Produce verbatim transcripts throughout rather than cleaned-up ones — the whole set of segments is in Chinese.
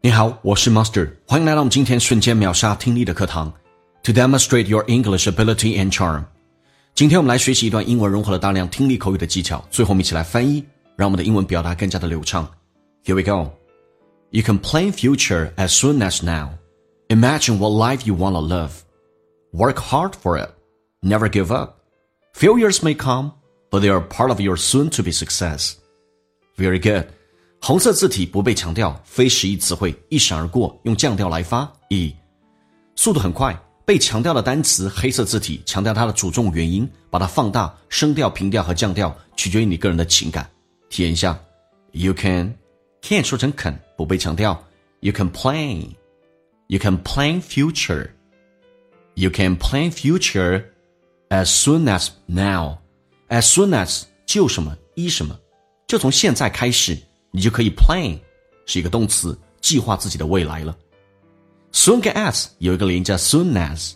你好，我是 Master， 欢迎来到我们今天瞬间秒杀听力的课堂 To demonstrate your English ability and charm。 今天我们来学习一段英文融合了大量听力口语的技巧，最后我们一起来翻译，让我们的英文表达更加的流畅。 Here we go. You can plan future as soon as now. Imagine what life you want to live. Work hard for it. Never give up. Failures may come, but they are part of your soon-to-be success. Very good. 红色字体不被强调，非实义词汇一闪而过，用降调来发。一，速度很快，被强调的单词黑色字体强调它的主重元音，把它放大，声调、平调和降调取决于你个人的情感。体验一下 ，You can can 说成肯，不被强调。You can plan, you can plan future, you can plan future as soon as now. As soon as 就什么依什么，就从现在开始。你就可以 plan 是一个动词，计划自己的未来了。soon 跟 as 有一个连叫 soon as。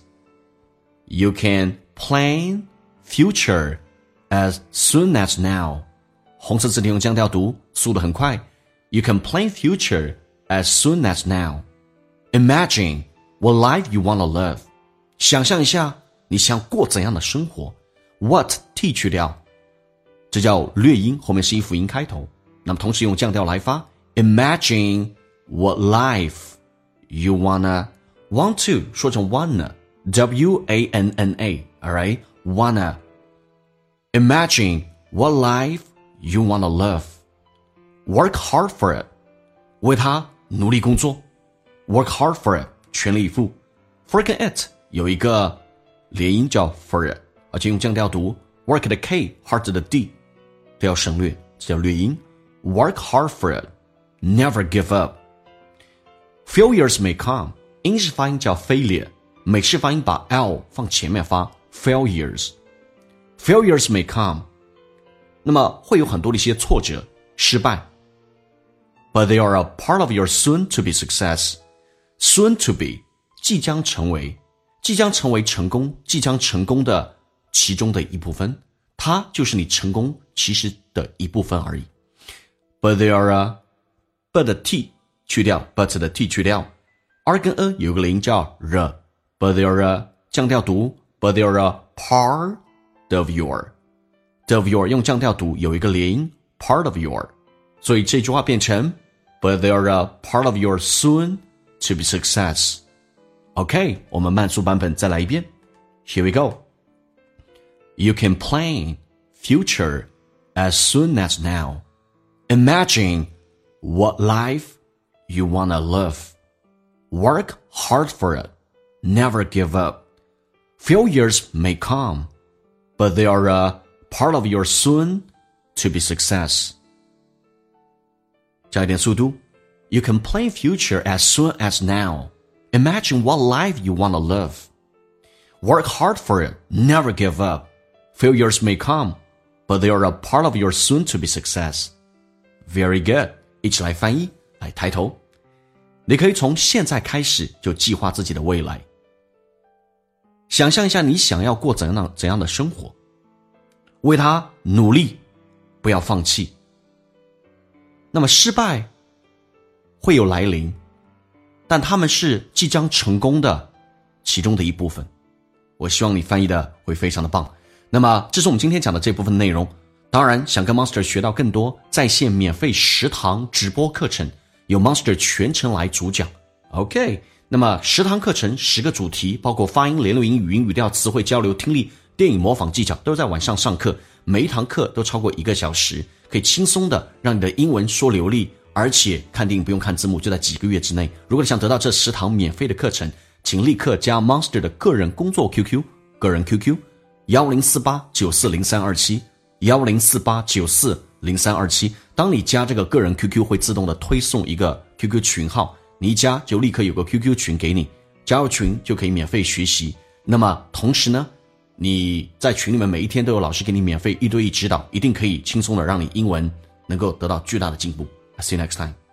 You can plan future as soon as now。 红色字体用降调读，速度很快。 You can plan future as soon as now. Imagine what life you want to live. 想象一下你想过怎样的生活。 What t 去掉，这叫略音，后面是以辅音开头，那么同时用降调来发。 Imagine what life you wanna want to 说成 wanna W A N N A alright wanna Imagine what life you wanna live. Work hard for it 为它努力工作。 Work hard for it 全力以赴。 For 跟 it 有一个连音叫 for it， 而且用降调读。 Work 的 K hard 的 D 都要省略，这叫略音。Work hard for it. Never give up. Failures may come. 英式发音叫 failure， 美式发音把 L 放前面发 failures. Failures may come. 那么会有很多的一些挫折、失败。But they are a part of your soon-to-be success. Soon-to-be 即将成为，即将成为成功，即将成功的其中的一部分，它就是你成功其实的一部分而已。But they are a but 的 t 去掉 but 的 t 去掉 r 跟 a 有个连音叫 r but they are a 降调读 but they are a part of your of your 用降调读有一个连音 part of your， 所以这句话变成 but they are a part of your soon to be success。 OK， 我们慢速版本再来一遍。 Here we go. You can plan future as soon as now. Imagine what life you want to live. Work hard for it. Never give up. Failures may come, but they are a part of your soon-to-be success. 加一点速度。 You can plan future as soon as now. Imagine what life you want to live. Work hard for it. Never give up. Failures may come, but they are a part of your soon-to-be success.Very good， 一起来翻译，来抬头。你可以从现在开始就计划自己的未来。想象一下你想要过怎样的怎样的生活，为它努力，不要放弃。那么失败会有来临，但他们是即将成功的其中的一部分。我希望你翻译的会非常的棒。那么这是我们今天讲的这部分内容。当然想跟 Monster 学到更多在线免费十堂直播课程，由 Monster 全程来主讲。 OK， 那么十堂课程十个主题，包括发音、联络音、语音、语调、词汇、交流、听力、电影模仿技巧，都在晚上上课，每一堂课都超过一个小时，可以轻松的让你的英文说流利，而且看电影不用看字幕，就在几个月之内。如果你想得到这十堂免费的课程，请立刻加 Monster 的个人工作 Q Q， 个人 Q Q 一零四八九四零三二七一零四八九四零三二七。当你加这个个人 Q Q 会自动的推送一个 Q Q 群号，你一加就立刻有个 Q Q 群给你，加入群就可以免费学习。那么同时呢，你在群里面每一天都有老师给你免费一对一指导，一定可以轻松的让你英文能够得到巨大的进步。 See you next time.